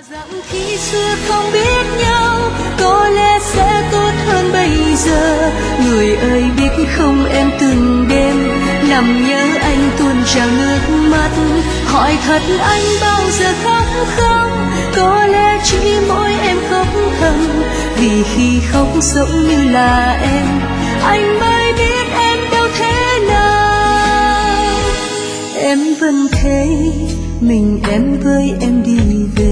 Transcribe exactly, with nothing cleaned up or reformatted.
rằng khi xưa không biết nhau có lẽ sẽ tốt hơn bây giờ. Người ơi biết không, em từng đêm nằm nhớ anh tuôn trào nước mắt. Hỏi thật anh bao giờ khóc không? Có lẽ chỉ mỗi em khóc thầm, vì khi khóc giống như là em, anh mới biết em đâu thế nào. Em vẫn thấy mình em với em đi về.